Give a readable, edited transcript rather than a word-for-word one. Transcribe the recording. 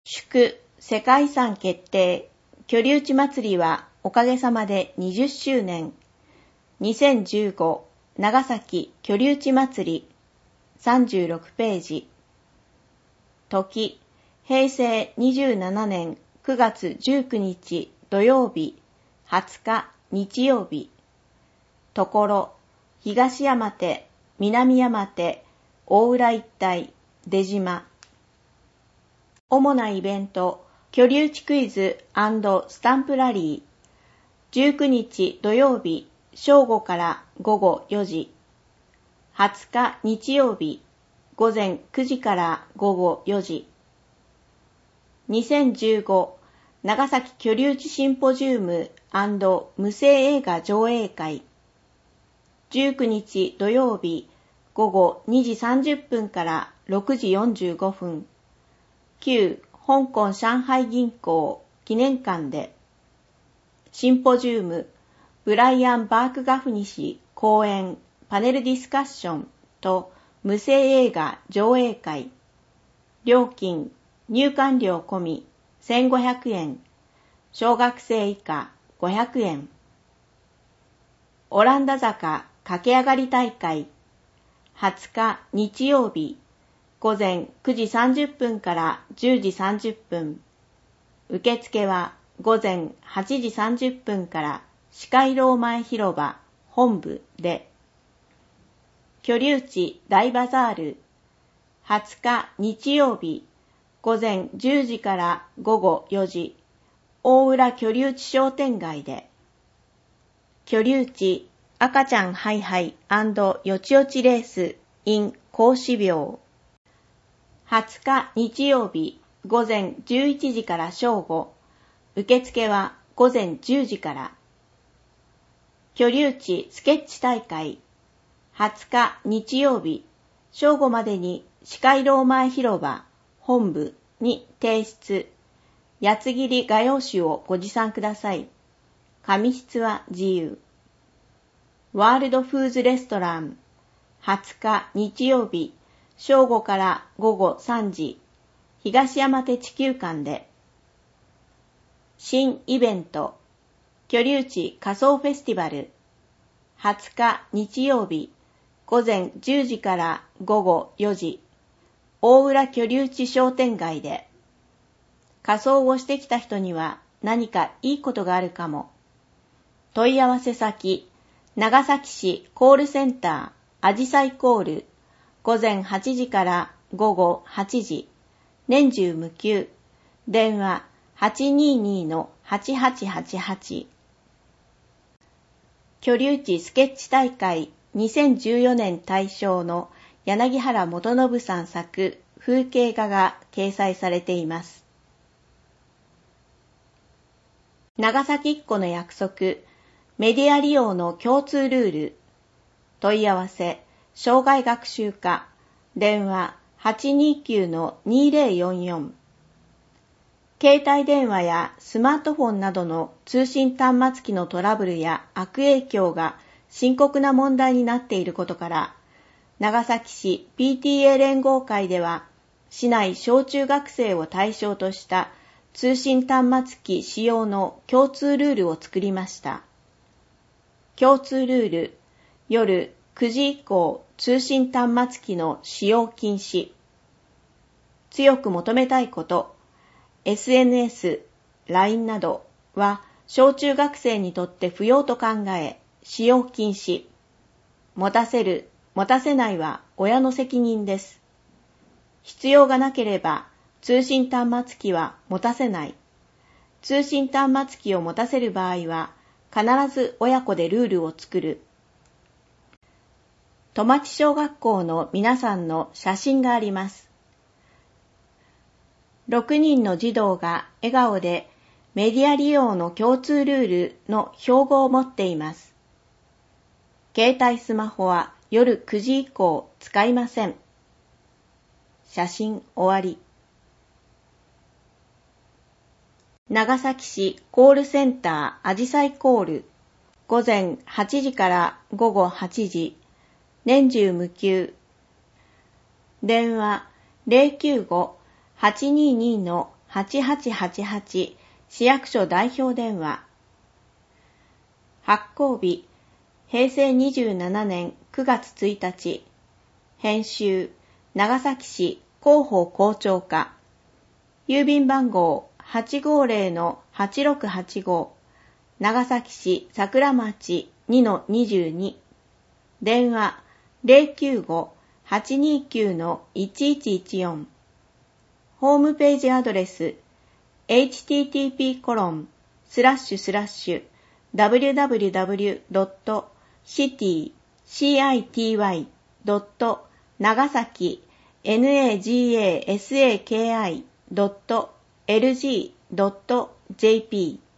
祝世界遺産決定居留地祭りはおかげさまで20周年。2015長崎居留地祭り36ページ。時、平成27年9月19日土曜日、20日日曜日。ところ、東山手、南山手、大浦一帯、出島。主なイベント、居留地クイズ&スタンプラリー。19日土曜日、正午から午後4時。20日日曜日、午前9時から午後4時。2015長崎居留地シンポジウム&無声映画上映会。19日土曜日、午後2時30分から6時45分。旧香港上海銀行記念館で。シンポジウム、ブライアン・バークガフニ氏講演パネルディスカッションと無声映画上映会。料金、入館料込み1500円。小学生以下500円。オランダ坂駆け上がり大会。20日日曜日、午前9時30分から10時30分。受付は午前8時30分から市会楼前広場本部で。居留地大バザール。20日日曜日、午前10時から午後4時。大浦居留地商店街で。居留地赤ちゃんハイハイ&よちよちレース in 孔子廟。20日日曜日、午前11時から正午。受付は午前10時から。居留地スケッチ大会。20日日曜日、正午までに市会楼前広場本部に提出。八つ切り画用紙をご持参ください。紙質は自由。ワールドフーズレストラン。20日日曜日、正午から午後3時、東山手地球館で。新イベント、居留地仮装フェスティバル。20日日曜日、午前10時から午後4時、大浦居留地商店街で。仮装をしてきた人には何かいいことがあるかも。問い合わせ先、長崎市コールセンター、あじさいコール。午前8時から午後8時。年中無休。電話 822-8888。居留地スケッチ大会2014年大賞の柳原元信さん作風景画が掲載されています。長崎っ子の約束、メディア利用の共通ルール。問い合わせ、障害学習課、電話 829-2044。携帯電話やスマートフォンなどの通信端末機のトラブルや悪影響が深刻な問題になっていることから、長崎市 PTA 連合会では、市内小中学生を対象とした通信端末機使用の共通ルールを作りました。共通ルール、夜9時以降通信端末機の使用禁止。強く求めたいこと、SNS、LINE などは小中学生にとって不要と考え、使用禁止。持たせる、持たせないは親の責任です。必要がなければ通信端末機は持たせない。通信端末機を持たせる場合は必ず親子でルールを作る。戸町小学校の皆さんの写真があります。6人の児童が笑顔でメディア利用の共通ルールの標語を持っています。携帯スマホは夜9時以降使いません。写真終わり。長崎市コールセンターあじさいコール。午前8時から午後8時。年中無休。電話 095-822-8888 8888市役所代表電話。発行日、平成27年9月1日。編集、長崎市広報校長課。郵便番号850-8685。長崎市桜町 2-22。電話095-829-1114。ホームページアドレス http://www.city.nagasaki.lg.jp